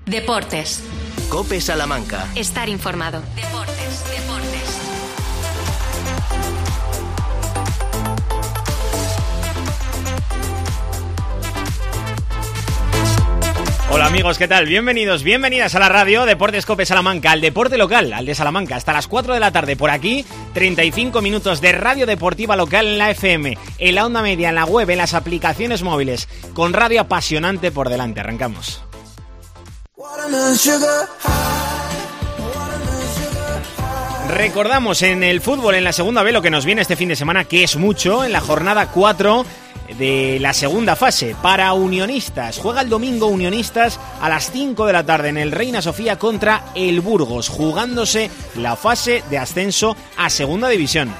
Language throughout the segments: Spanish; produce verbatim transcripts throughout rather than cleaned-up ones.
Deportes. COPE Salamanca. Estar informado. Deportes, deportes. Hola amigos, ¿qué tal? Bienvenidos, bienvenidas a la radio Deportes COPE Salamanca, al deporte local, al de Salamanca, hasta las cuatro de la tarde por aquí, treinta y cinco minutos de radio deportiva local en la F M, en la onda media, en la web, en las aplicaciones móviles, con radio apasionante por delante. Arrancamos. Recordamos en el fútbol, en la segunda B, lo que nos viene este fin de semana, que es mucho, en la jornada cuatro de la segunda fase para Unionistas. Juega el domingo Unionistas a las cinco de la tarde en el Reina Sofía contra el Burgos, jugándose la fase de ascenso a segunda división.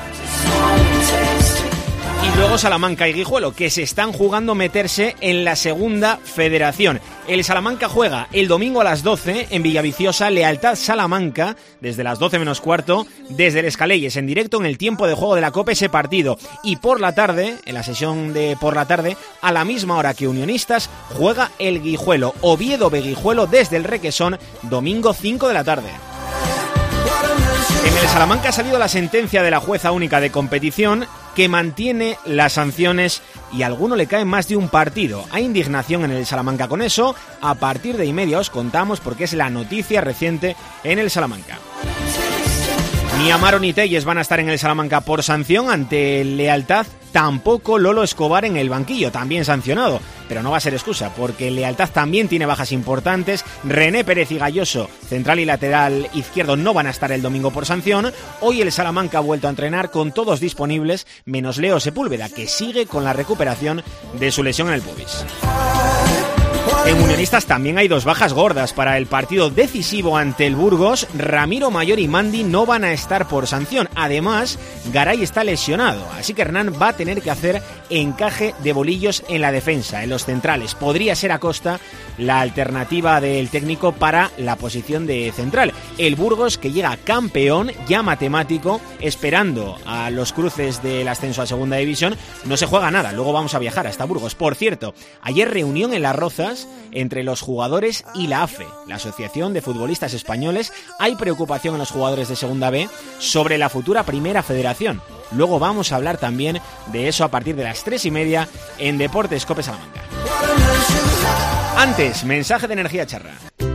Y luego Salamanca y Guijuelo, que se están jugando meterse en la segunda federación. El Salamanca juega el domingo a las doce en Villaviciosa, Lealtad Salamanca, desde las doce menos cuarto, desde el Escaleyes, en directo en el tiempo de juego de la COPE ese partido. Y por la tarde, en la sesión de por la tarde, a la misma hora que Unionistas, juega el Guijuelo, Oviedo B Guijuelo desde el Requesón, domingo cinco de la tarde. En el Salamanca ha salido la sentencia de la jueza única de competición que mantiene las sanciones y a alguno le cae más de un partido. Hay indignación en el Salamanca con eso. A partir de y media os contamos porque es la noticia reciente en el Salamanca. Ni Amaro ni Telles van a estar en el Salamanca por sanción ante Lealtad, tampoco Lolo Escobar en el banquillo, también sancionado, pero no va a ser excusa, porque Lealtad también tiene bajas importantes. René Pérez y Galloso, central y lateral izquierdo, no van a estar el domingo por sanción. Hoy el Salamanca ha vuelto a entrenar con todos disponibles, menos Leo Sepúlveda, que sigue con la recuperación de su lesión en el pubis. En Unionistas también hay dos bajas gordas para el partido decisivo ante el Burgos. Ramiro Mayor y Mandi no van a estar por sanción. Además, Garay está lesionado, así que Hernán va a tener que hacer encaje de bolillos en la defensa, en los centrales. Podría ser Acosta la alternativa del técnico para la posición de central. El Burgos, que llega campeón, ya matemático, esperando a los cruces del ascenso a segunda división, no se juega nada. Luego vamos a viajar hasta Burgos. Por cierto, ayer reunión en Las Rozas entre los jugadores y la A F E, la Asociación de Futbolistas Españoles. Hay preocupación en los jugadores de Segunda B sobre la futura Primera Federación. Luego vamos a hablar también de eso a partir de las tres y media en Deportes COPE Salamanca. Antes, mensaje de Energía Charra.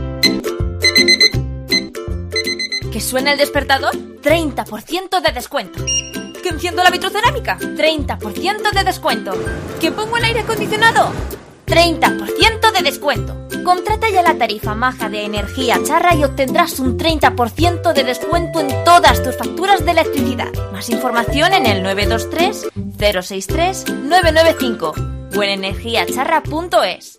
¿Que suena el despertador? treinta por ciento de descuento. ¿Que enciendo la vitrocerámica? treinta por ciento de descuento. ¿Que pongo el aire acondicionado? treinta por ciento de descuento. Contrata ya la tarifa maja de Energía Charra y obtendrás un treinta por ciento de descuento en todas tus facturas de electricidad. Más información en el nueve dos tres, cero seis tres, nueve nueve cinco o en energía charra punto es.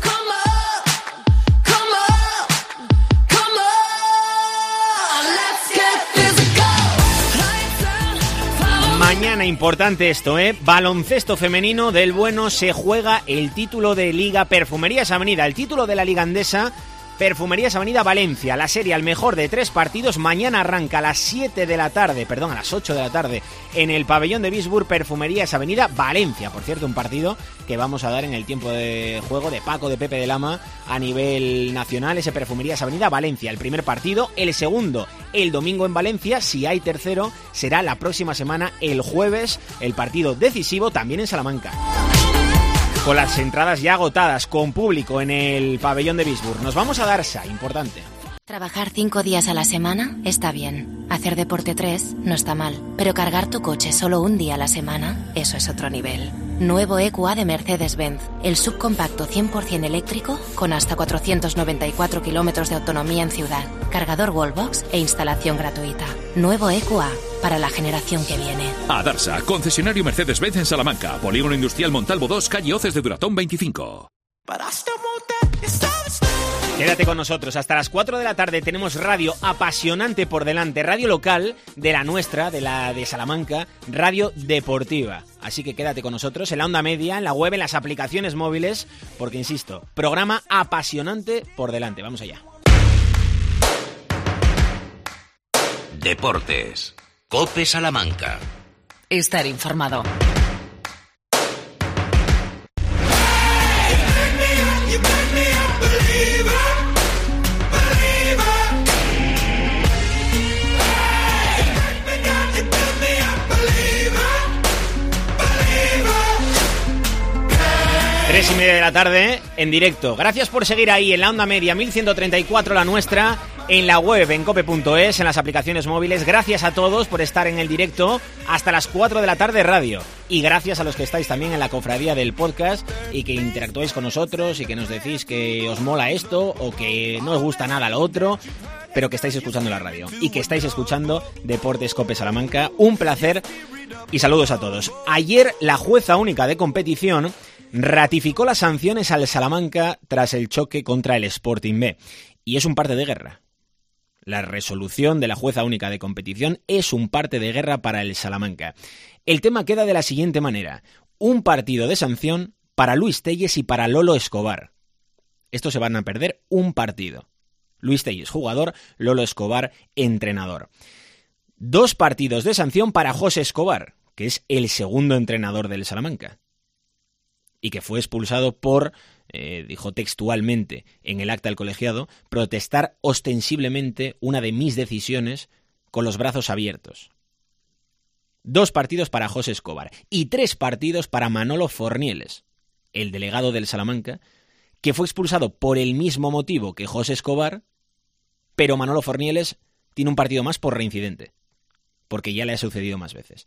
Mañana importante esto, ¿eh? Baloncesto femenino del bueno, se juega el título de Liga Perfumerías Avenida, el título de la Liga Endesa, Perfumerías Avenida Valencia, la serie al mejor de tres partidos. Mañana arranca a las siete de la tarde, perdón, a las ocho de la tarde, en el pabellón de Bisburg, Perfumerías Avenida Valencia. Por cierto, un partido que vamos a dar en el tiempo de juego de Paco de Pepe de Lama a nivel nacional, ese Perfumerías Avenida Valencia. El primer partido, el segundo, el domingo en Valencia. Si hay tercero, será la próxima semana, el jueves, el partido decisivo también en Salamanca. Con las entradas ya agotadas, con público en el pabellón de Bisburg. Nos vamos a Darsa, importante. Trabajar cinco días a la semana está bien. Hacer deporte tres no está mal. Pero cargar tu coche solo un día a la semana, eso es otro nivel. Nuevo E Q A de Mercedes-Benz. El subcompacto cien por ciento eléctrico con hasta cuatrocientos noventa y cuatro kilómetros de autonomía en ciudad. Cargador Wallbox e instalación gratuita. Nuevo E Q A para la generación que viene. A Darsa, concesionario Mercedes-Benz en Salamanca. Polígono Industrial Montalvo dos, calle Hoces de Duratón veinticinco. Quédate con nosotros, hasta las cuatro de la tarde tenemos radio apasionante por delante, radio local de la nuestra, de la de Salamanca, radio deportiva. Así que quédate con nosotros en la onda media, en la web, en las aplicaciones móviles, porque insisto, programa apasionante por delante. Vamos allá. Deportes. COPE Salamanca. Estar informado. la tarde en directo. Gracias por seguir ahí en la onda media mil ciento treinta y cuatro, la nuestra, en la web, en cope punto es, en las aplicaciones móviles. Gracias a todos por estar en el directo hasta las cuatro de la tarde radio. Y gracias a los que estáis también en la cofradía del podcast y que interactuáis con nosotros y que nos decís que os mola esto o que no os gusta nada lo otro, pero que estáis escuchando la radio y que estáis escuchando Deportes Cope Salamanca. Un placer y saludos a todos. Ayer la jueza única de competición ratificó las sanciones al Salamanca tras el choque contra el Sporting B. Y es un parte de guerra. La resolución de la jueza única de competición es un parte de guerra para el Salamanca. El tema queda de la siguiente manera. Un partido de sanción para Luis Telles y para Lolo Escobar. Estos se van a perder un partido. Luis Telles, jugador, Lolo Escobar, entrenador. Dos partidos de sanción para José Escobar, que es el segundo entrenador del Salamanca, y que fue expulsado por, eh, dijo textualmente en el acta del colegiado, protestar ostensiblemente una de mis decisiones con los brazos abiertos. Dos partidos para José Escobar y tres partidos para Manolo Fornieles, el delegado del Salamanca, que fue expulsado por el mismo motivo que José Escobar, pero Manolo Fornieles tiene un partido más por reincidente, porque ya le ha sucedido más veces.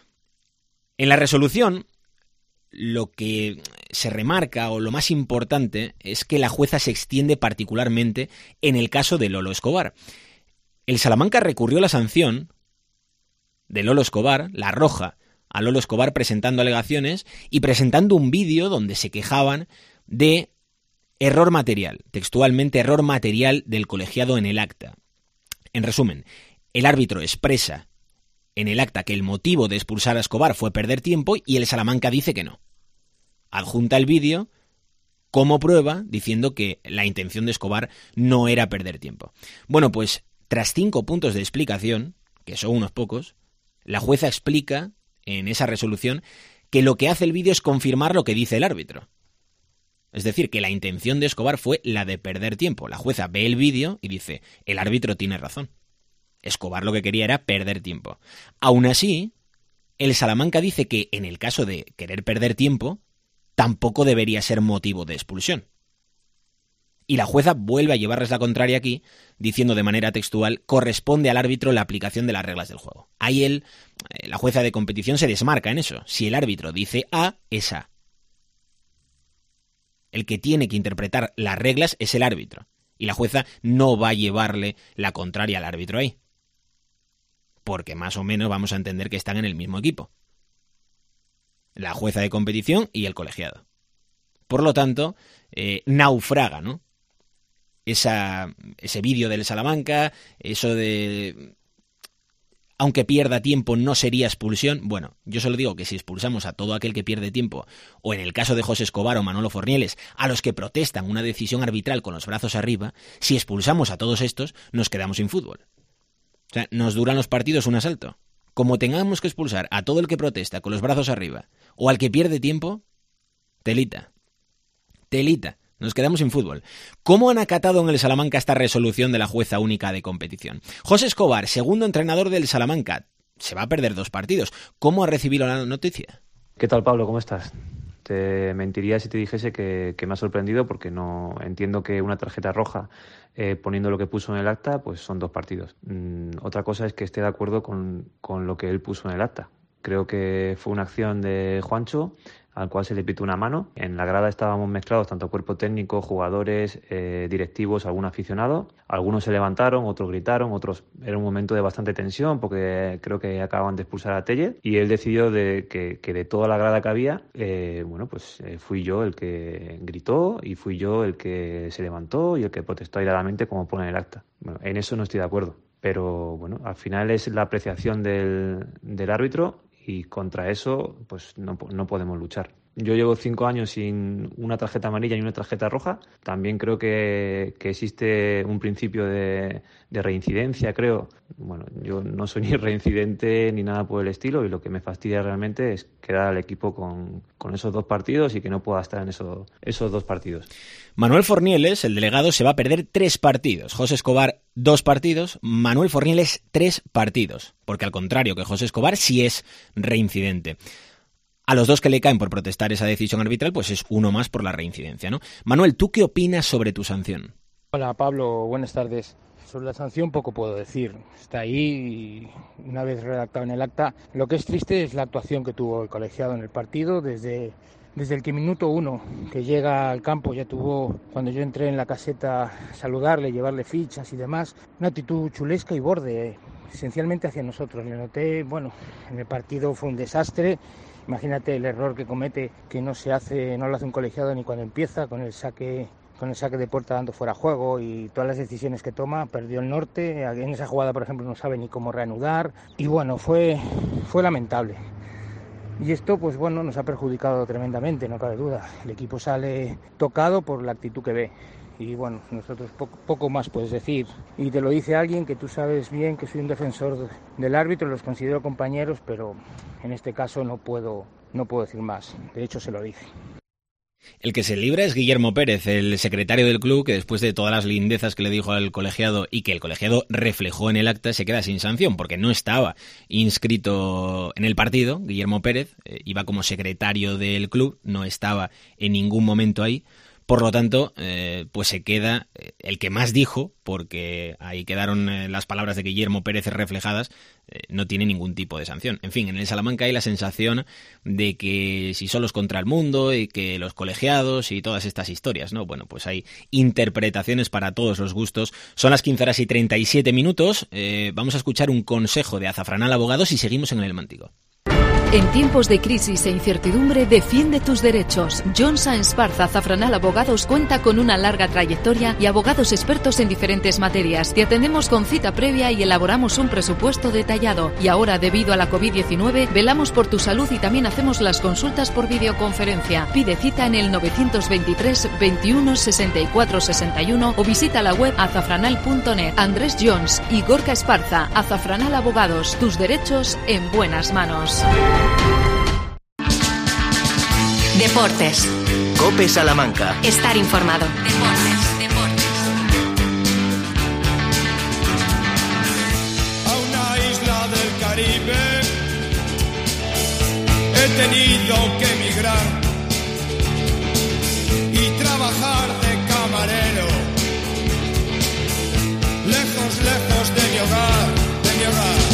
En la resolución, lo que se remarca o lo más importante es que la jueza se extiende particularmente en el caso de Lolo Escobar. El Salamanca recurrió la sanción de Lolo Escobar, la roja, a Lolo Escobar presentando alegaciones y presentando un vídeo donde se quejaban de error material, textualmente error material del colegiado en el acta. En resumen, el árbitro expresa en el acta que el motivo de expulsar a Escobar fue perder tiempo y el Salamanca dice que no. Adjunta el vídeo como prueba diciendo que la intención de Escobar no era perder tiempo. Bueno, pues tras cinco puntos de explicación, que son unos pocos, la jueza explica en esa resolución que lo que hace el vídeo es confirmar lo que dice el árbitro. Es decir, que la intención de Escobar fue la de perder tiempo. La jueza ve el vídeo y dice, el árbitro tiene razón. Escobar lo que quería era perder tiempo. Aún así, el Salamanca dice que en el caso de querer perder tiempo, tampoco debería ser motivo de expulsión. Y la jueza vuelve a llevarles la contraria aquí, diciendo de manera textual, corresponde al árbitro la aplicación de las reglas del juego. Ahí él, la jueza de competición se desmarca en eso. Si el árbitro dice A, es A. El que tiene que interpretar las reglas es el árbitro. Y la jueza no va a llevarle la contraria al árbitro ahí. Porque más o menos vamos a entender que están en el mismo equipo. La jueza de competición y el colegiado. Por lo tanto, eh, naufraga, ¿no? Esa, ese vídeo del Salamanca, eso de... aunque pierda tiempo no sería expulsión. Bueno, yo solo digo que si expulsamos a todo aquel que pierde tiempo, o en el caso de José Escobar o Manolo Fornieles, a los que protestan una decisión arbitral con los brazos arriba, si expulsamos a todos estos, nos quedamos sin fútbol. O sea, nos duran los partidos un asalto. Como tengamos que expulsar a todo el que protesta con los brazos arriba, o al que pierde tiempo, telita. Telita. Nos quedamos sin fútbol. ¿Cómo han acatado en el Salamanca esta resolución de la jueza única de competición? José Escobar, segundo entrenador del Salamanca, se va a perder dos partidos. ¿Cómo ha recibido la noticia? ¿Qué tal, Pablo? ¿Cómo estás? Te mentiría si te dijese que, que me ha sorprendido porque no entiendo que una tarjeta roja, eh, poniendo lo que puso en el acta, pues son dos partidos. Mm, otra cosa es que esté de acuerdo con, con lo que él puso en el acta. Creo que fue una acción de Juancho, al cual se le pitó una mano. En la grada estábamos mezclados tanto cuerpo técnico, jugadores, eh, directivos, algún aficionado. Algunos se levantaron, otros gritaron, otros... Era un momento de bastante tensión porque creo que acababan de expulsar a Tellez y él decidió de que, que de toda la grada que había, eh, bueno, pues eh, fui yo el que gritó y fui yo el que se levantó y el que protestó airadamente como pone en el acta. Bueno, en eso no estoy de acuerdo, pero bueno, al final es la apreciación del, del árbitro y contra eso pues no, no podemos luchar. Yo llevo cinco años sin una tarjeta amarilla ni una tarjeta roja. También creo que, que existe un principio de, de reincidencia, creo. Bueno, yo no soy ni reincidente ni nada por el estilo y lo que me fastidia realmente es quedar al equipo con, con esos dos partidos y que no pueda estar en eso, esos dos partidos. Manuel Fornieles, el delegado, se va a perder tres partidos. José Escobar, dos partidos. Manuel Fornieles, tres partidos. Porque al contrario que José Escobar, sí es reincidente. A los dos que le caen por protestar esa decisión arbitral, pues es uno más por la reincidencia, ¿no? Manuel, ¿tú qué opinas sobre tu sanción? Hola Pablo, buenas tardes. Sobre la sanción poco puedo decir. Está ahí y una vez redactado en el acta. Lo que es triste es la actuación que tuvo el colegiado en el partido desde, desde el que minuto uno que llega al campo ya tuvo, cuando yo entré en la caseta, saludarle, llevarle fichas y demás, una actitud chulesca y borde, esencialmente hacia nosotros. Le noté, bueno, en el partido fue un desastre. Imagínate el error que comete, que no se hace, no lo hace un colegiado ni cuando empieza, con el saque con el saque de puerta dando fuera juego y todas las decisiones que toma. Perdió el norte, en esa jugada por ejemplo no sabe ni cómo reanudar y bueno, fue, fue lamentable. Y esto pues bueno nos ha perjudicado tremendamente, no cabe duda. El equipo sale tocado por la actitud que ve y bueno, nosotros poco, poco más puedes decir. Y te lo dice alguien que tú sabes bien que soy un defensor del árbitro, los considero compañeros, pero en este caso no puedo, no puedo decir más. De hecho se lo dije. El que se libra es Guillermo Pérez, el secretario del club, que después de todas las lindezas que le dijo al colegiado y que el colegiado reflejó en el acta, se queda sin sanción, porque no estaba inscrito en el partido. Guillermo Pérez eh, iba como secretario del club, no estaba en ningún momento ahí. Por lo tanto, eh, pues se queda eh, el que más dijo, porque ahí quedaron eh, las palabras de Guillermo Pérez reflejadas, eh, no tiene ningún tipo de sanción. En fin, en el Salamanca hay la sensación de que si solos contra el mundo y que los colegiados y todas estas historias, ¿no? Bueno, pues hay interpretaciones para todos los gustos. Son las quince horas y treinta y siete minutos. Eh, vamos a escuchar un consejo de Azafranal Abogados y seguimos en el Mántico. En tiempos de crisis e incertidumbre, defiende tus derechos. John Sáenz Barza Azafranal Abogados cuenta con una larga trayectoria y abogados expertos en diferentes materias. Te atendemos con cita previa y elaboramos un presupuesto detallado. Y ahora, debido a la covid diecinueve, velamos por tu salud y también hacemos las consultas por videoconferencia. Pide cita en el novecientos veintitrés veintiuno sesenta y cuatro sesenta y uno o visita la web azafranal punto net. Andrés Jones y Gorka Esparza, Azafranal Abogados, tus derechos en buenas manos. Deportes. COPE Salamanca. Estar informado. Deportes, deportes. A una isla del Caribe he tenido que emigrar y trabajar de camarero, lejos, lejos de mi hogar, de mi hogar.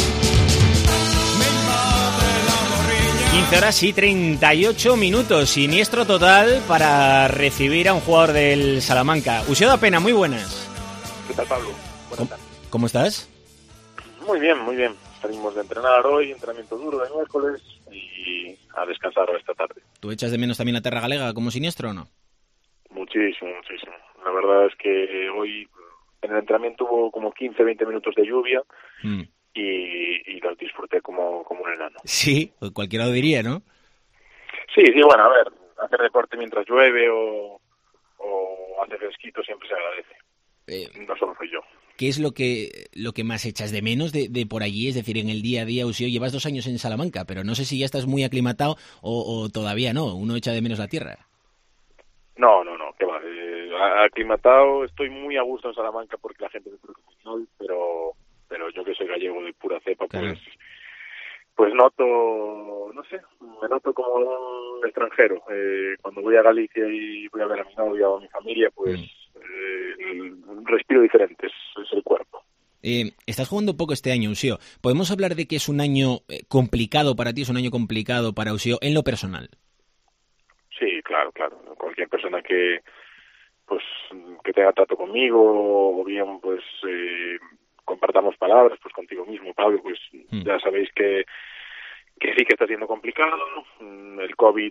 quince horas y treinta y ocho minutos, siniestro total para recibir a un jugador del Salamanca. Usio da Pena, muy buenas. ¿Qué tal, Pablo? Buenas tardes. ¿Cómo estás? Muy bien, muy bien. Salimos de entrenar hoy, entrenamiento duro de miércoles y a descansar esta tarde. ¿Tú echas de menos también la terra galega como siniestro o no? Muchísimo, muchísimo. La verdad es que hoy en el entrenamiento hubo como quince, veinte minutos de lluvia. Mm. Y, y los disfruté como, como un enano. Sí, cualquiera lo diría, ¿no? Sí, sí, bueno, a ver, hacer deporte mientras llueve o, o hace fresquito siempre se agradece. Eh, no solo soy yo. ¿Qué es lo que lo que más echas de menos de, de por allí? Es decir, en el día a día, Usio, llevas dos años en Salamanca, pero no sé si ya estás muy aclimatado o, o todavía no, uno echa de menos la tierra. No, no, no, que va. Eh, aclimatado, estoy muy a gusto en Salamanca porque la gente es profesional, pero... pero yo que soy gallego de pura cepa, pues claro. pues noto, no sé, me noto como un extranjero. Eh, cuando voy a Galicia y voy a ver a mi novia o a mi familia, pues mm. eh, respiro diferente, es, es el cuerpo. Eh, estás jugando poco este año, Usio. ¿Podemos hablar de que es un año complicado para ti, es un año complicado para Usio en lo personal? Sí, claro, claro. Cualquier persona que pues que tenga trato conmigo o bien pues... Eh, compartamos palabras, pues contigo mismo, Pablo, pues mm. ya sabéis que, que sí que está siendo complicado, el COVID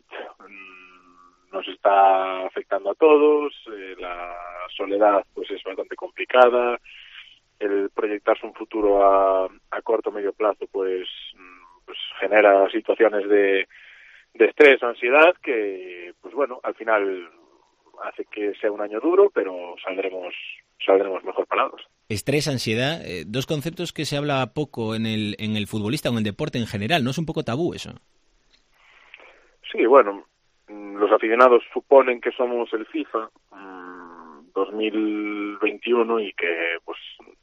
nos está afectando a todos, eh, la soledad pues es bastante complicada, el proyectarse un futuro a, a corto o medio plazo pues, pues genera situaciones de, de estrés o ansiedad que, pues bueno, al final hace que sea un año duro, pero saldremos saldremos mejor parados. Estrés, ansiedad, eh, dos conceptos que se habla poco en el en el futbolista o en el deporte en general, ¿no es un poco tabú eso? Sí, bueno, los aficionados suponen que somos el FIFA mmm, dos mil veintiuno y que pues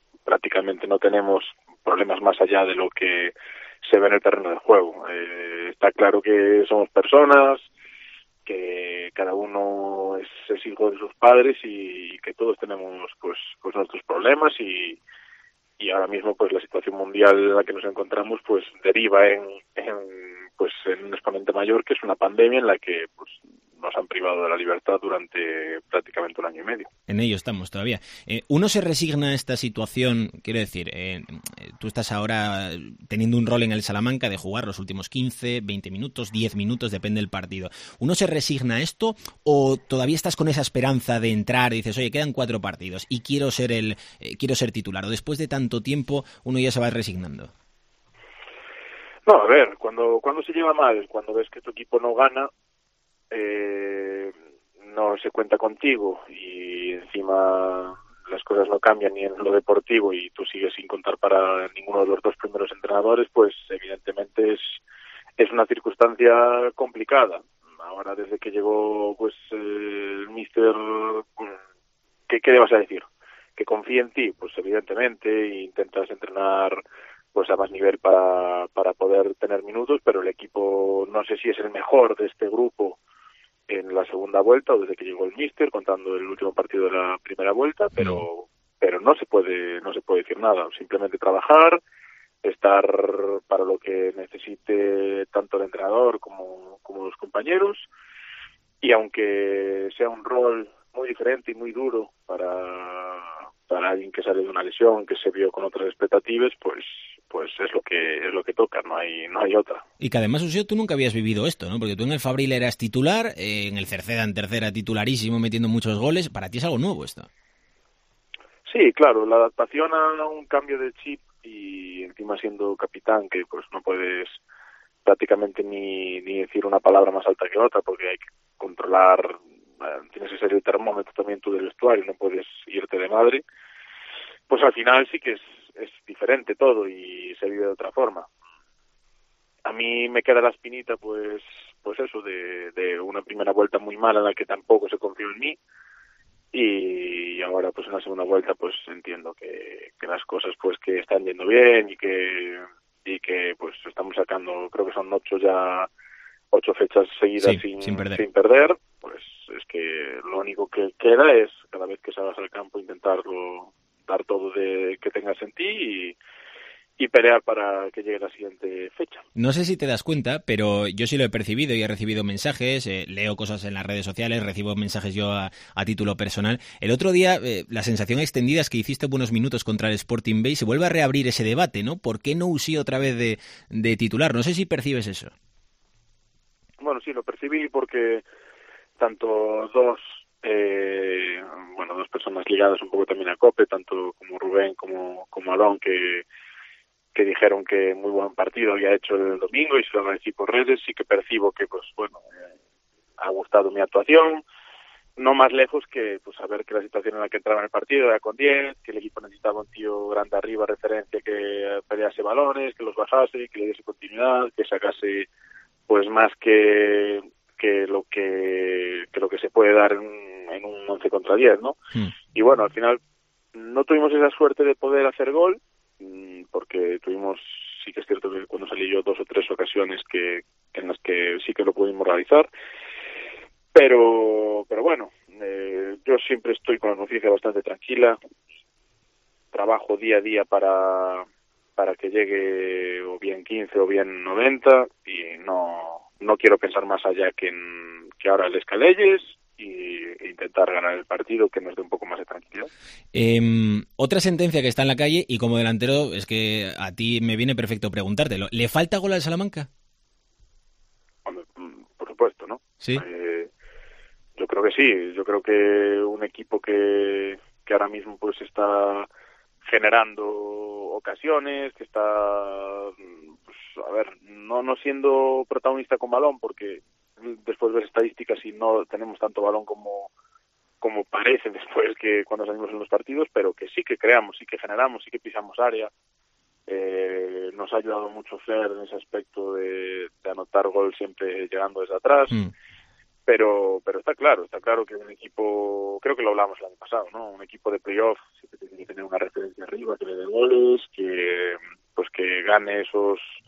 prácticamente no tenemos problemas más allá de lo que se ve en el terreno de juego. Eh, está claro que somos personas, que cada uno es, es hijo de sus padres y que todos tenemos pues pues nuestros problemas y y ahora mismo pues la situación mundial en la que nos encontramos pues deriva en, en pues en un exponente mayor, que es una pandemia en la que pues nos han privado de la libertad durante prácticamente un año y medio. En ello estamos todavía. Eh, ¿Uno se resigna a esta situación? Quiero decir, eh, tú estás ahora teniendo un rol en el Salamanca de jugar los últimos quince, veinte minutos, diez minutos, depende del partido. ¿Uno se resigna a esto o todavía estás con esa esperanza de entrar y dices, oye, quedan cuatro partidos y quiero ser el eh, quiero ser titular? ¿O después de tanto tiempo uno ya se va resignando? No, a ver, cuando cuando se lleva mal, cuando ves que tu equipo no gana, eh, no se cuenta contigo y encima las cosas no cambian ni en lo deportivo y tú sigues sin contar para ninguno de los dos primeros entrenadores, pues evidentemente es es una circunstancia complicada. Ahora desde que llegó pues el míster, ¿qué, qué le vas a decir? Que confíe en ti, pues evidentemente, e intentas entrenar pues a más nivel para para poder tener minutos, pero el equipo no sé si es el mejor de este grupo en la segunda vuelta o desde que llegó el míster, contando el último partido de la primera vuelta, pero pero no se puede no se puede decir nada, simplemente trabajar, estar para lo que necesite tanto el entrenador como como los compañeros, y aunque sea un rol muy diferente y muy duro para para alguien que sale de una lesión, que se vio con otras expectativas, pues pues es lo que es lo que toca, no hay no hay otra. Y que además, Usío, tú nunca habías vivido esto, ¿no? Porque tú en el Fabril eras titular, eh, en el Cerceda en tercera titularísimo, metiendo muchos goles. Para ti es algo nuevo esto. Sí, claro, la adaptación a un cambio de chip y encima siendo capitán, que pues no puedes prácticamente ni, ni decir una palabra más alta que otra, porque hay que controlar, eh, tienes que ser el termómetro también tú del vestuario, no puedes irte de madre, pues al final sí que es, es diferente todo y se vive de otra forma. A mí me queda la espinita, pues pues eso, de, de una primera vuelta muy mala en la que tampoco se confió en mí, y ahora pues en la segunda vuelta pues entiendo que, que las cosas pues que están yendo bien y que y que pues estamos sacando, creo que son ocho ya ocho fechas seguidas sí, sin, sin perder. sin perder, pues es que lo único que queda es cada vez que salgas al campo intentarlo, dar todo de que tengas en ti y y pelear para que llegue la siguiente fecha. No sé si te das cuenta, pero yo sí lo he percibido y he recibido mensajes, eh, leo cosas en las redes sociales, recibo mensajes yo a, a título personal. El otro día, eh, la sensación extendida es que hiciste buenos minutos contra el Sporting B y se vuelve a reabrir ese debate, ¿no? ¿Por qué no Usí otra vez de, de titular? No sé si percibes eso. Bueno, sí, lo percibí porque tanto dos, eh, bueno, dos personas ligadas un poco también a COPE, tanto como Rubén como, como Alón, que que dijeron que muy buen partido había hecho el domingo y se lo agradecí por redes, sí que percibo que pues bueno, eh, ha gustado mi actuación, no más lejos que pues saber que la situación en la que entraba en el partido era con diez, que el equipo necesitaba un tío grande arriba, referencia, que pelease balones, que los bajase, que le diese continuidad, que sacase pues más que que lo que que lo que se puede dar en, en un once contra diez, ¿no? Mm. Y bueno, al final no tuvimos esa suerte de poder hacer gol, porque tuvimos, sí que es cierto que cuando salí yo dos o tres ocasiones que en las que sí que lo pudimos realizar, pero pero bueno, eh, yo siempre estoy con la conciencia bastante tranquila, trabajo día a día para para que llegue o bien quince o bien noventa y no no quiero pensar más allá que en que ahora el Escalelles y intentar ganar el partido, que nos dé un poco más de tranquilidad. Eh, otra sentencia que está en la calle, y como delantero es que a ti me viene perfecto preguntártelo, ¿le falta gol al Salamanca? Bueno, por supuesto, ¿no? Sí. Eh, yo creo que sí, yo creo que un equipo que, que ahora mismo pues está generando ocasiones, que está, pues, a ver, no, no siendo protagonista con balón, porque después ves estadísticas y no tenemos tanto balón como como parece después que cuando salimos en los partidos, pero que sí que creamos, sí que generamos, sí que pisamos área. Eh, nos ha ayudado mucho Fer en ese aspecto de, de anotar gol siempre llegando desde atrás. Mm. Pero pero está claro, está claro que un equipo, creo que lo hablamos el año pasado, ¿no? Un equipo de playoff siempre tiene que tener una referencia arriba, que le dé goles, que pues que gane esos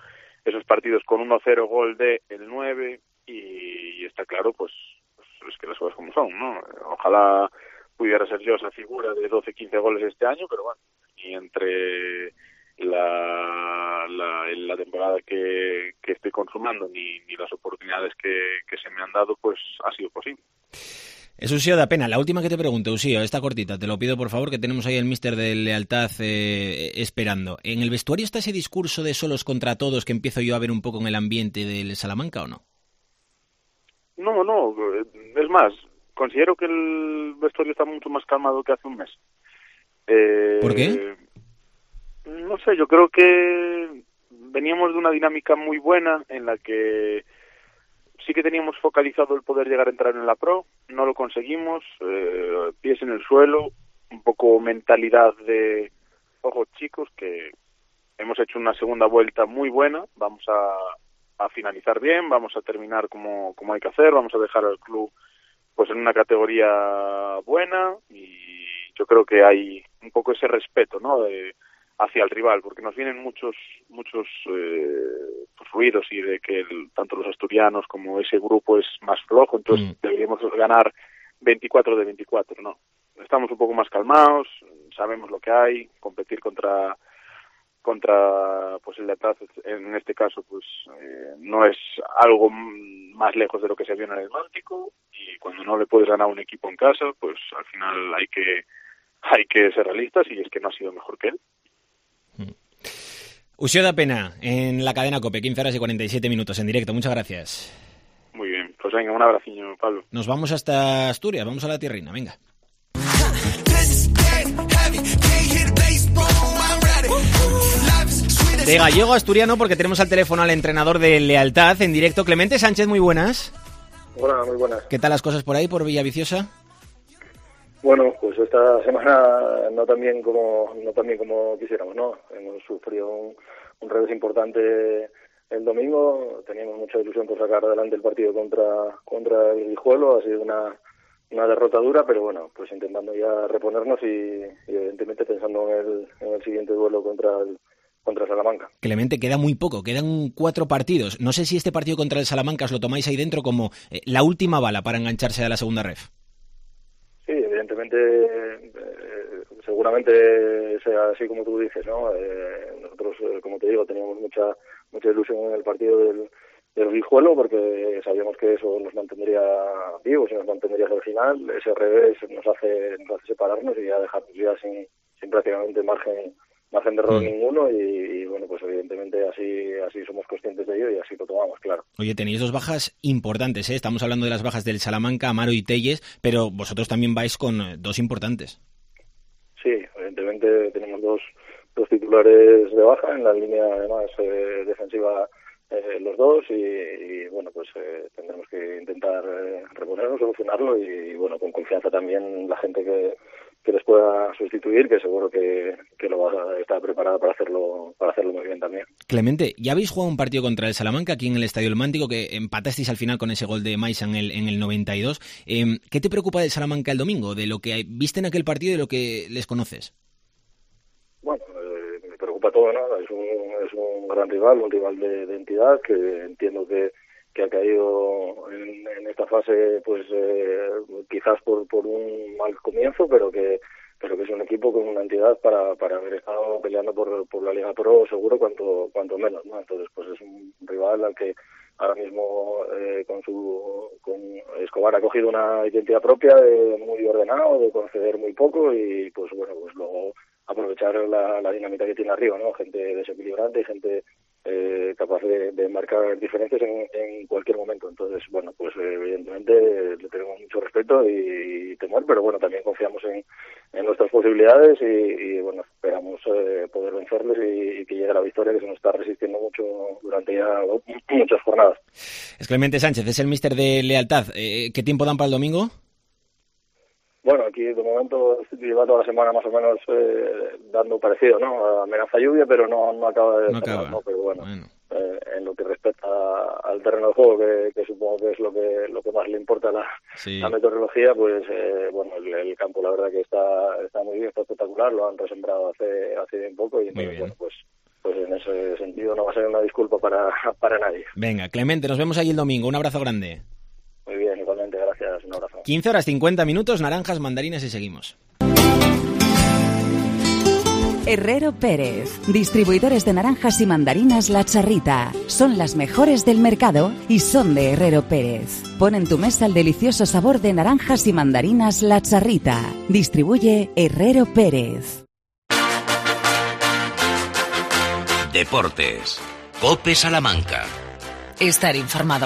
esos partidos con uno cero gol de el nueve y, y está claro, pues, pues es que las cosas como son, ¿no? Ojalá pudiera ser yo esa figura de doce, quince goles este año, pero bueno, y entre la, la, la temporada que, que estoy consumando ni, ni las oportunidades que, que se me han dado, pues ha sido posible. Es Usío da pena. La última que te pregunto, Usío, esta cortita, te lo pido por favor, que tenemos ahí el míster de Lealtad eh, esperando. ¿En el vestuario está ese discurso de solos contra todos que empiezo yo a ver un poco en el ambiente del Salamanca o no? No, no, es más, considero que el vestuario está mucho más calmado que hace un mes. Eh, ¿Por qué? No sé, yo creo que veníamos de una dinámica muy buena en la que sí que teníamos focalizado el poder llegar a entrar en la Pro, no lo conseguimos, eh, pies en el suelo, un poco mentalidad de, ojo chicos, que hemos hecho una segunda vuelta muy buena, vamos a, a finalizar bien, vamos a terminar como, como hay que hacer, vamos a dejar al club pues en una categoría buena y yo creo que hay un poco ese respeto, ¿no?, de, hacia el rival, porque nos vienen muchos muchos eh, pues, ruidos y de que el, tanto los asturianos como ese grupo es más flojo, entonces mm. deberíamos ganar veinticuatro de veinticuatro, no. Estamos un poco más calmados, sabemos lo que hay, competir contra contra pues el Lealtad en este caso pues eh, no es algo más lejos de lo que se vio en el Atlántico y cuando no le puedes ganar a un equipo en casa, pues al final hay que hay que ser realistas y es que no ha sido mejor que él. Usío da pena en la cadena COPE, quince horas y cuarenta y siete minutos en directo. Muchas gracias. Muy bien, pues venga, un abraciño, Pablo. Nos vamos hasta Asturias, vamos a la tierrina, venga. De gallego a asturiano, porque tenemos al teléfono al entrenador de Lealtad en directo. Clemente Sánchez, muy buenas. Hola, muy buenas. ¿Qué tal las cosas por ahí, por Villaviciosa? Bueno, pues esta semana no tan bien como no tan bien como quisiéramos, ¿no? Hemos sufrido un, un revés importante el domingo, teníamos mucha ilusión por sacar adelante el partido contra contra el Guijuelo, ha sido una una derrota dura, pero bueno, pues intentando ya reponernos y, y evidentemente pensando en el, en el siguiente duelo contra el contra Salamanca. Clemente, queda muy poco, quedan cuatro partidos. No sé si este partido contra el Salamanca os lo tomáis ahí dentro como eh, la última bala para engancharse a la segunda ref. Sí, evidentemente, eh, seguramente sea así como tú dices, ¿no? Eh, nosotros, eh, como te digo, teníamos mucha mucha ilusión en el partido del, del Guijuelo porque sabíamos que eso nos mantendría vivos y nos mantendría hasta el final. Ese revés nos hace nos hace separarnos y ya dejarnos ya sin, sin prácticamente margen margen de error mm. ninguno y, y bueno, pues evidentemente así así somos conscientes de ello y así lo tomamos, claro. Oye, tenéis dos bajas importantes, ¿eh? Estamos hablando de las bajas del Salamanca, Amaro y Telles, pero vosotros también vais con dos importantes. Sí, evidentemente tenemos dos, dos titulares de baja en la línea además eh, defensiva eh, los dos y, y bueno, pues eh, tendremos que intentar eh, reponernos, solucionarlo y, y bueno, con confianza también la gente que que les pueda sustituir, que seguro que, que lo va a estar preparada para hacerlo para hacerlo muy bien también. Clemente, ya habéis jugado un partido contra el Salamanca aquí en el Estadio El Mántico, que empatasteis al final con ese gol de Maisa en el, en el noventa y dos. Eh, ¿Qué te preocupa del Salamanca el domingo, de lo que viste en aquel partido y de lo que les conoces? Bueno, eh, me preocupa todo, ¿no? Es un, es un gran rival, un rival de, de entidad, que entiendo que que ha caído en, en esta fase pues eh, quizás por por un mal comienzo, pero que pero que es un equipo con una entidad para para haber estado peleando por por la Liga Pro seguro cuanto cuanto menos, ¿no? Entonces pues es un rival al que ahora mismo eh, con su con Escobar ha cogido una identidad propia de muy ordenado, de conceder muy poco y pues bueno, pues luego aprovechar la, la dinámica que tiene arriba, ¿no? Gente desequilibrante y gente Eh, capaz de, de marcar diferencias en, en cualquier momento. Entonces, bueno, pues eh, evidentemente le tenemos mucho respeto y, y temor, pero bueno, también confiamos en, en nuestras posibilidades y, y bueno, esperamos eh, poder vencerles y, y que llegue la victoria que se nos está resistiendo mucho durante ya muchas jornadas. Es Clemente Sánchez, es el míster de Lealtad. Eh, ¿Qué tiempo dan para el domingo? Bueno, aquí de momento lleva toda la semana más o menos eh, dando parecido, ¿no? Amenaza lluvia, pero no, no acaba de... No acaba. ¿no? Pero bueno, bueno. Eh, en lo que respecta al terreno de juego, que, que supongo que es lo que lo que más le importa a la, sí. la meteorología, pues eh, bueno, el, el campo la verdad que está está muy bien, está espectacular, lo han resembrado hace hace bien poco y entonces, bueno, pues pues en ese sentido no va a ser una disculpa para, para nadie. Venga, Clemente, nos vemos ahí el domingo. Un abrazo grande. Muy bien, igualmente, gracias. Un abrazo. quince horas cincuenta minutos, naranjas, mandarinas y seguimos. Herrero Pérez, distribuidores de naranjas y mandarinas La Charrita. Son las mejores del mercado y son de Herrero Pérez. Pon en tu mesa el delicioso sabor de naranjas y mandarinas La Charrita. Distribuye Herrero Pérez. Deportes. COPE Salamanca. Estar informado.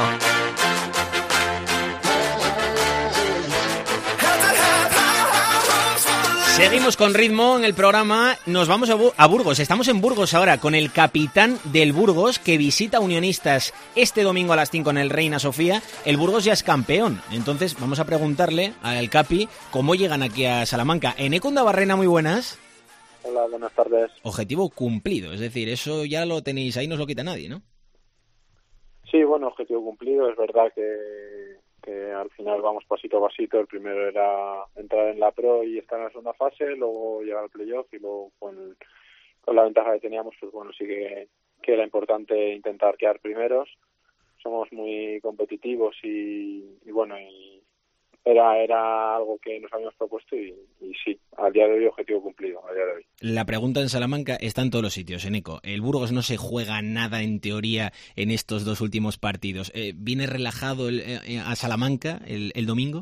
Seguimos con ritmo en el programa, nos vamos a, Bu- a Burgos, estamos en Burgos ahora con el capitán del Burgos que visita Unionistas este domingo a las cinco en el Reina Sofía. El Burgos ya es campeón, entonces vamos a preguntarle al Capi cómo llegan aquí a Salamanca. Eneco Barrena, muy buenas. Hola, buenas tardes. Objetivo cumplido, es decir, eso ya lo tenéis ahí, no os lo quita nadie, ¿no? Sí, bueno, objetivo cumplido, es verdad que... que al final vamos pasito a pasito. El primero era entrar en la Pro y estar en la segunda fase, luego llegar al playoff y luego con, con la ventaja que teníamos, pues bueno, sí que, que era importante intentar quedar primeros. Somos muy competitivos y, y bueno, y era era algo que nos habíamos propuesto y, y sí, al día de hoy objetivo cumplido, al día de hoy. La pregunta en Salamanca está en todos los sitios, Eneco. El Burgos no se juega nada en teoría en estos dos últimos partidos. Eh, ¿Viene relajado el, eh, a Salamanca el, el domingo?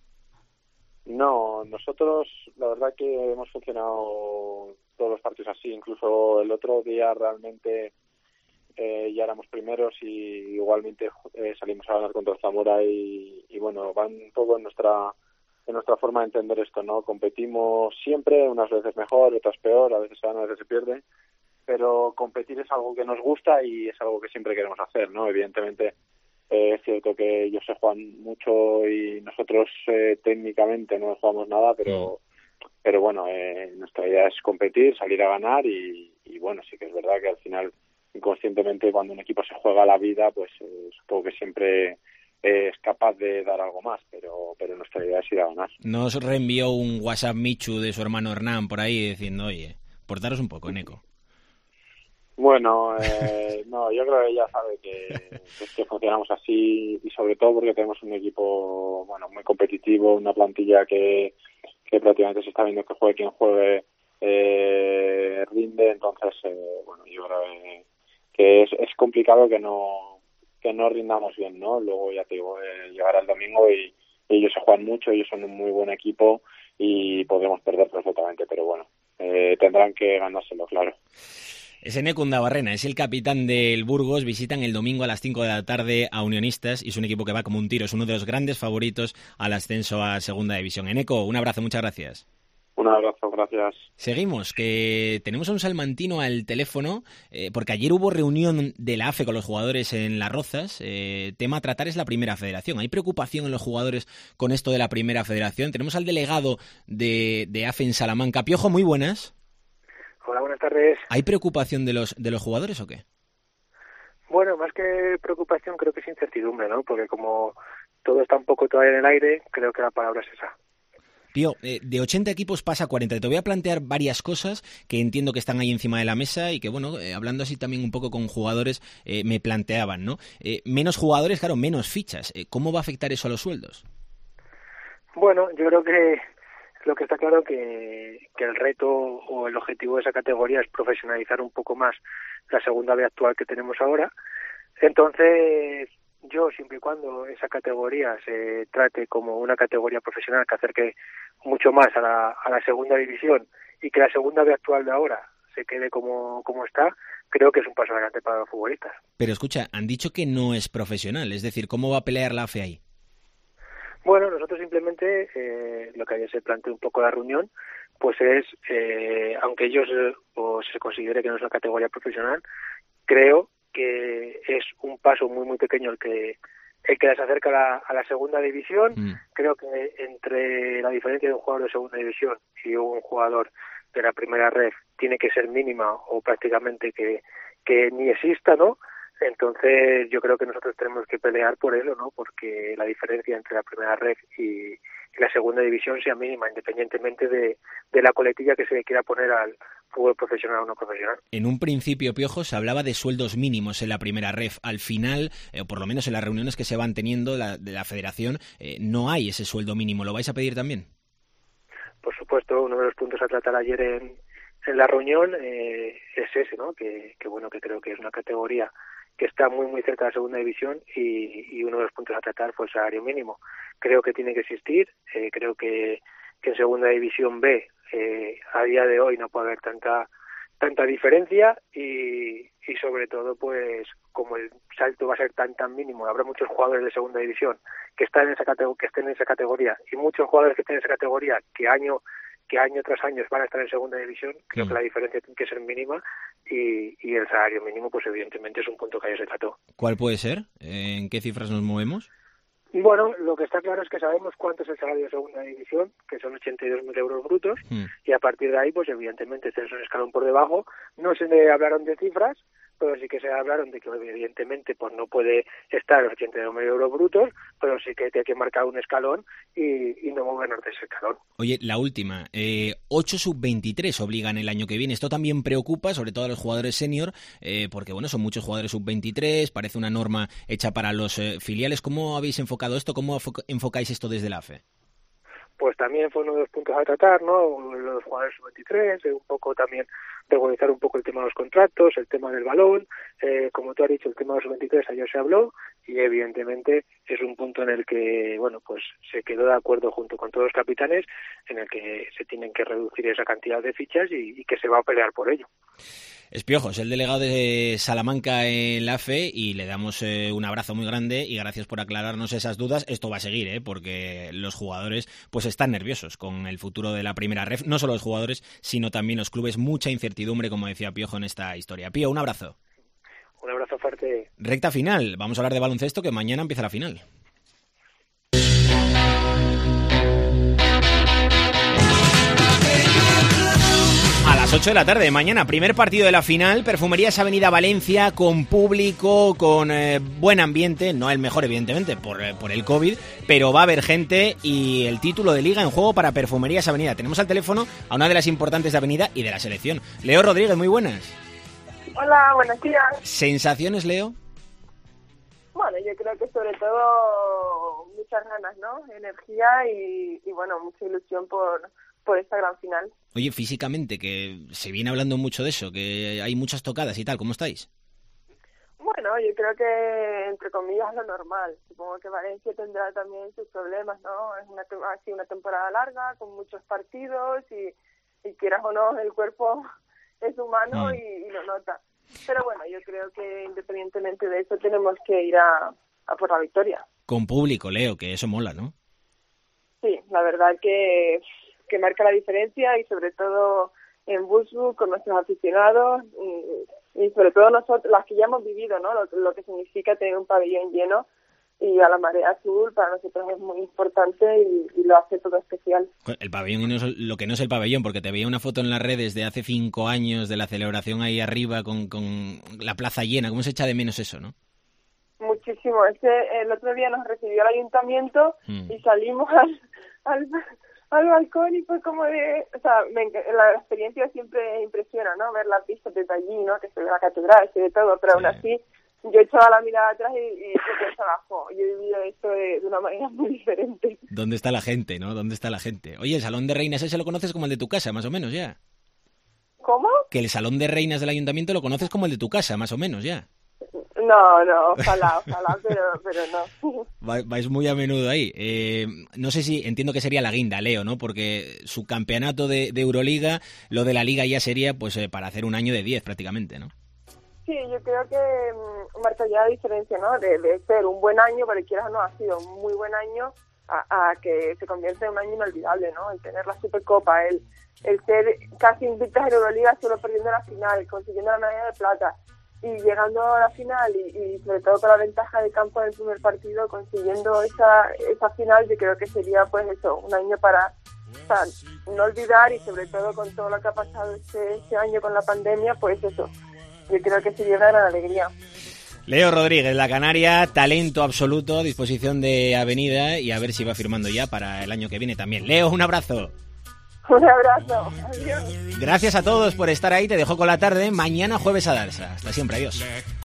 No, nosotros la verdad que hemos funcionado todos los partidos así, incluso el otro día realmente eh, ya éramos primeros y igualmente eh, salimos a ganar contra el Zamora y, y bueno, van un poco en nuestra en nuestra forma de entender esto, ¿no? Competimos siempre, unas veces mejor, otras peor, a veces se gana, a veces se pierde, pero competir es algo que nos gusta y es algo que siempre queremos hacer, ¿no? Evidentemente eh, es cierto que ellos se juegan mucho y nosotros eh, técnicamente no jugamos nada, pero pero bueno, eh, nuestra idea es competir, salir a ganar y, y bueno, sí que es verdad que al final inconscientemente cuando un equipo se juega la vida, pues eh, supongo que siempre eh, es capaz de dar algo más, pero pero nuestra idea es ir a ganar. ¿No os reenvió un WhatsApp Michu de su hermano Hernán por ahí diciendo, oye, portaros un poco, Eneco? Bueno, eh, no, yo creo que ella sabe que, que funcionamos así y sobre todo porque tenemos un equipo bueno muy competitivo, una plantilla que, que prácticamente se está viendo que juegue quien juegue eh, rinde, entonces eh, bueno, yo creo que, que es, es complicado que no que no rindamos bien, ¿no? Luego ya te digo, eh, llegará el domingo y, y ellos se juegan mucho, ellos son un muy buen equipo y podemos perder perfectamente, pero bueno, eh, tendrán que ganárselo, claro. Es Eneco Barrena, es el capitán del Burgos, visitan el domingo a las cinco de la tarde a Unionistas y es un equipo que va como un tiro, es uno de los grandes favoritos al ascenso a Segunda División. Eneco, un abrazo, muchas gracias. Un abrazo, gracias. Seguimos, que tenemos a un salmantino al teléfono, eh, porque ayer hubo reunión de la A F E con los jugadores en Las Rozas. Eh, tema a tratar es la Primera Federación. ¿Hay preocupación en los jugadores con esto de la Primera Federación? Tenemos al delegado de, de A F E en Salamanca. Piojo, muy buenas. Hola, buenas tardes. ¿Hay preocupación de los de los jugadores o qué? Bueno, más que preocupación creo que es incertidumbre, ¿no? Porque como todo está un poco todavía en el aire, creo que la palabra es esa. Pío, eh, de ochenta equipos pasa a cuarenta. Te voy a plantear varias cosas que entiendo que están ahí encima de la mesa y que, bueno, eh, hablando así también un poco con jugadores, eh, me planteaban, ¿no? Eh, menos jugadores, claro, menos fichas. Eh, ¿Cómo va a afectar eso a los sueldos? Bueno, yo creo que lo que está claro que, que el reto o el objetivo de esa categoría es profesionalizar un poco más la segunda B actual que tenemos ahora. Entonces, yo, siempre y cuando esa categoría se trate como una categoría profesional que acerque mucho más a la, a la segunda división y que la segunda B actual de ahora se quede como, como está, creo que es un paso adelante para los futbolistas. Pero escucha, han dicho que no es profesional, es decir, ¿cómo va a pelear la A F E ahí? Bueno, nosotros simplemente, eh, lo que ayer se planteó un poco la reunión, pues es, eh, aunque ellos eh, o se considere que no es una categoría profesional, creo que es un paso muy muy pequeño el que el que les acerca a la, a la segunda división. Mm. Creo que entre la diferencia de un jugador de segunda división y un jugador de la primera red tiene que ser mínima o prácticamente que, que ni exista, ¿no? Entonces yo creo que nosotros tenemos que pelear por eso, ¿no? Porque la diferencia entre la primera red y, y la segunda división sea mínima, independientemente de, de la coletilla que se le quiera poner al, fútbol profesional o no profesional. En un principio, Piojo, se hablaba de sueldos mínimos en la primera ref. Al final, eh, o por lo menos en las reuniones que se van teniendo de la, de la federación, eh, no hay ese sueldo mínimo. ¿Lo vais a pedir también? Por supuesto, uno de los puntos a tratar ayer en, en la reunión eh, es ese, ¿no? Que, que bueno, que creo que es una categoría que está muy muy cerca de la segunda división y, y uno de los puntos a tratar fue el salario mínimo. Creo que tiene que existir, eh, creo que, que en segunda división B eh, a día de hoy no puede haber tanta tanta diferencia y, y sobre todo pues como el salto va a ser tan tan mínimo, habrá muchos jugadores de segunda división que están en esa categoría, que estén en esa categoría y muchos jugadores que estén en esa categoría que año que año tras año van a estar en segunda división. Creo mm. que la diferencia tiene que ser mínima y, y el salario mínimo pues evidentemente es un punto que ayer se trató. ¿Cuál puede ser? ¿En qué cifras nos movemos? Bueno, lo que está claro es que sabemos cuánto es el salario de segunda división, que son ochenta y dos mil euros brutos, mm. y a partir de ahí, pues evidentemente, este es un escalón por debajo. No se le hablaron de cifras, pero sí que se hablaron de que evidentemente pues no puede estar los ochenta y dos mil euros brutos, pero sí que tiene que marcar un escalón y, y no movernos de ese escalón. Oye, la última, eh, ocho sub veintitrés obligan el año que viene. Esto también preocupa, sobre todo a los jugadores senior, eh, porque bueno, son muchos jugadores sub veintitrés, parece una norma hecha para los eh, filiales. ¿Cómo habéis enfocado esto? ¿Cómo enfocáis esto desde la A F E? Pues también fue uno de los puntos a tratar, ¿no? Los jugadores sub veintitrés, un poco también regularizar un poco el tema de los contratos, el tema del balón, eh, como tú has dicho, el tema de los sub veintitrés ayer se habló y evidentemente es un punto en el que, bueno, pues se quedó de acuerdo junto con todos los capitanes en el que se tienen que reducir esa cantidad de fichas y, y que se va a pelear por ello. Es Piojo, es el delegado de Salamanca en la A F E y le damos eh, un abrazo muy grande y gracias por aclararnos esas dudas. Esto va a seguir, ¿eh? Porque los jugadores pues están nerviosos con el futuro de la primera ref. No solo los jugadores, sino también los clubes. Mucha incertidumbre, como decía Piojo, en esta historia. Pío, un abrazo. Un abrazo fuerte. Recta final. Vamos a hablar de baloncesto, que mañana empieza la final. A las ocho de la tarde, mañana, primer partido de la final, Perfumerías Avenida Valencia, con público, con eh, buen ambiente, no el mejor evidentemente por, eh, por el COVID, pero va a haber gente y el título de liga en juego para Perfumerías Avenida. Tenemos al teléfono a una de las importantes de Avenida y de la selección. Leo Rodríguez, muy buenas. Hola, buenos días. ¿Sensaciones, Leo? Bueno, yo creo que sobre todo muchas ganas, ¿no? Energía y, y bueno, mucha ilusión por... por esta gran final. Oye, físicamente, que se viene hablando mucho de eso, que hay muchas tocadas y tal, ¿cómo estáis? Bueno, yo creo que, entre comillas, lo normal. Supongo que Valencia tendrá también sus problemas, ¿no? Es una, ha sido una temporada larga, con muchos partidos y, y quieras o no, el cuerpo es humano mm. y, y lo nota. Pero bueno, yo creo que independientemente de eso tenemos que ir a, a por la victoria. Con público, Leo, que eso mola, ¿no? Sí, la verdad que... que marca la diferencia y sobre todo en Busbu con nuestros aficionados y, y sobre todo nosotros, las que ya hemos vivido, ¿no? Lo, lo que significa tener un pabellón lleno y a la marea azul para nosotros es muy importante y, y lo hace todo especial. El pabellón y no es lo que no es el pabellón, porque te veía una foto en las redes de hace cinco años de la celebración ahí arriba con, con la plaza llena. ¿Cómo se echa de menos eso, no? Muchísimo. Este, el otro día nos recibió el ayuntamiento mm. y salimos al... al al balcón y fue como de, o sea, me, la experiencia siempre impresiona, ¿no? Ver las vistas desde allí, ¿no? Que se ve la catedral, se ve todo, pero sí. Aún así yo echaba la mirada atrás y, y yo pensaba, jo, yo he vivido esto de, de una manera muy diferente. ¿Dónde está la gente, no? ¿Dónde está la gente? Oye, el Salón de Reinas ese lo conoces como el de tu casa, más o menos, ya. ¿Cómo? Que el Salón de Reinas del Ayuntamiento lo conoces como el de tu casa, más o menos, ya. No, no, ojalá, ojalá, pero, pero no. Vais muy a menudo ahí. Eh, no sé si, entiendo que sería la guinda, Leo, ¿no? Porque su campeonato de, de Euroliga, lo de la Liga ya sería pues eh, para hacer un año de diez prácticamente, ¿no? Sí, yo creo que um, marca ya la diferencia, ¿no? De, de ser un buen año, pero quieras o no, ha sido un muy buen año, a, a que se convierta en un año inolvidable, ¿no? El tener la Supercopa, el, el ser casi invictas en Euroliga solo perdiendo la final, consiguiendo la medalla de plata. Y llegando a la final y, y sobre todo con la ventaja de campo del primer partido, consiguiendo esa esa final, yo creo que sería pues eso, un año para, para no olvidar y sobre todo con todo lo que ha pasado este, este año con la pandemia, pues eso, yo creo que sería una gran alegría. Leo Rodríguez, la Canaria, talento absoluto, disposición de Avenida y a ver si va firmando ya para el año que viene también. Leo, un abrazo. Un abrazo. Adiós. Gracias a todos por estar ahí. Te dejo con la tarde. Mañana jueves a Darsa. Hasta siempre. Adiós.